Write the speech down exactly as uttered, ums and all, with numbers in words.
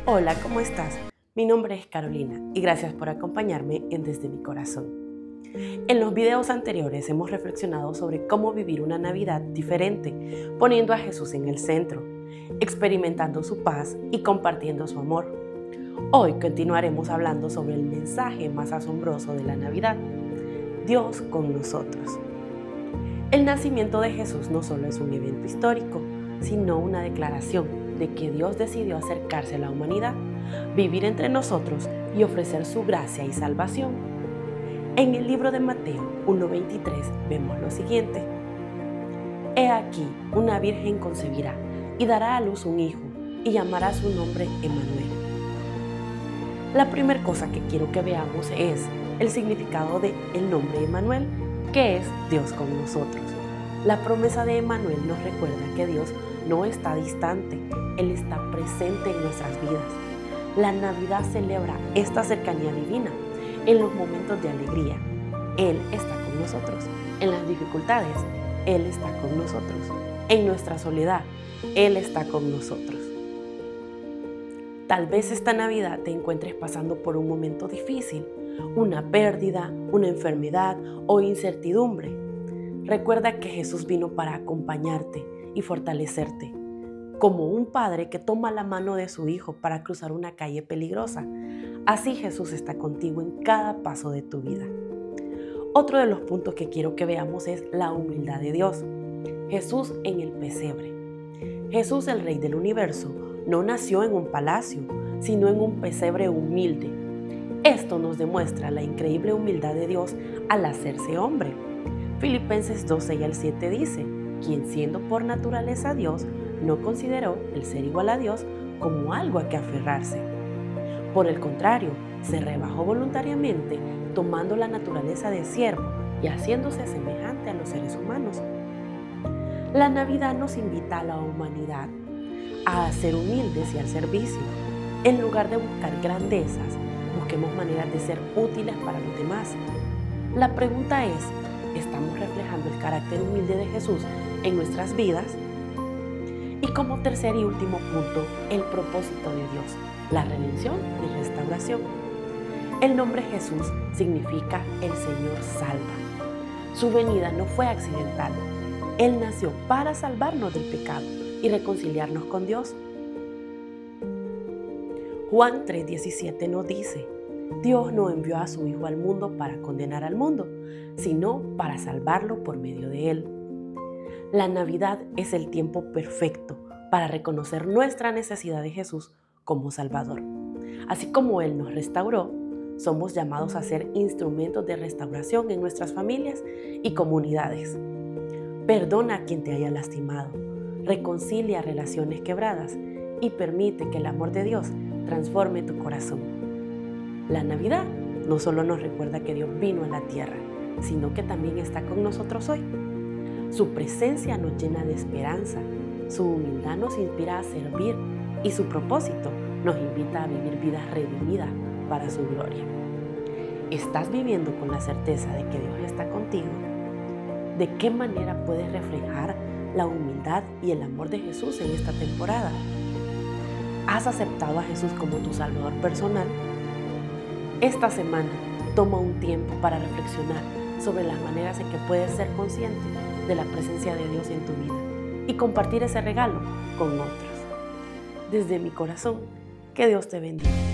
Hola, ¿cómo estás? Mi nombre es Carolina y gracias por acompañarme en Desde mi Corazón. En los videos anteriores hemos reflexionado sobre cómo vivir una Navidad diferente, poniendo a Jesús en el centro, experimentando su paz y compartiendo su amor. Hoy continuaremos hablando sobre el mensaje más asombroso de la Navidad: Dios con nosotros. El nacimiento de Jesús no solo es un evento histórico, sino una declaración de que Dios decidió acercarse a la humanidad, vivir entre nosotros y ofrecer su gracia y salvación. En el libro de Mateo uno veintitrés vemos lo siguiente: He aquí, una virgen concebirá y dará a luz un hijo, y llamará su nombre Emmanuel. La primera cosa que quiero que veamos es el significado de el nombre Emmanuel, que es Dios con nosotros. La promesa de Emmanuel nos recuerda que Dios no está distante, Él está presente en nuestras vidas. La Navidad celebra esta cercanía divina. En los momentos de alegría, Él está con nosotros. En las dificultades, Él está con nosotros. En nuestra soledad, Él está con nosotros. Tal vez esta Navidad te encuentres pasando por un momento difícil, una pérdida, una enfermedad o incertidumbre. Recuerda que Jesús vino para acompañarte y fortalecerte, como un padre que toma la mano de su hijo para cruzar una calle peligrosa. Así Jesús está contigo en cada paso de tu vida. Otro de los puntos que quiero que veamos es la humildad de Dios. Jesús en el pesebre. Jesús, el Rey del universo, no nació en un palacio, sino en un pesebre humilde. Esto nos demuestra la increíble humildad de Dios al hacerse hombre. Filipenses dos, seis al siete dice: quien siendo por naturaleza Dios, no consideró el ser igual a Dios como algo a que aferrarse. Por el contrario, se rebajó voluntariamente, tomando la naturaleza de siervo y haciéndose semejante a los seres humanos. La Navidad nos invita a la humanidad a ser humildes y al servicio. En lugar de buscar grandezas, busquemos maneras de ser útiles para los demás. La pregunta es: ¿estamos reflejando el carácter humilde de Jesús en nuestras vidas? Y como tercer y último punto, el propósito de Dios, la redención y restauración. El nombre Jesús significa el Señor salva. Su venida no fue accidental. Él nació para salvarnos del pecado y reconciliarnos con Dios. Juan tres diecisiete nos dice: Dios no envió a su Hijo al mundo para condenar al mundo, sino para salvarlo por medio de él. La Navidad es el tiempo perfecto para reconocer nuestra necesidad de Jesús como Salvador. Así como Él nos restauró, somos llamados a ser instrumentos de restauración en nuestras familias y comunidades. Perdona a quien te haya lastimado, reconcilia relaciones quebradas y permite que el amor de Dios transforme tu corazón. La Navidad no solo nos recuerda que Dios vino a la tierra, sino que también está con nosotros hoy. Su presencia nos llena de esperanza, su humildad nos inspira a servir y su propósito nos invita a vivir vidas redimidas para su gloria. ¿Estás viviendo con la certeza de que Dios está contigo? ¿De qué manera puedes reflejar la humildad y el amor de Jesús en esta temporada? ¿Has aceptado a Jesús como tu Salvador personal? Esta semana toma un tiempo para reflexionar sobre las maneras en que puedes ser consciente de la presencia de Dios en tu vida y compartir ese regalo con otros. Desde mi corazón, que Dios te bendiga.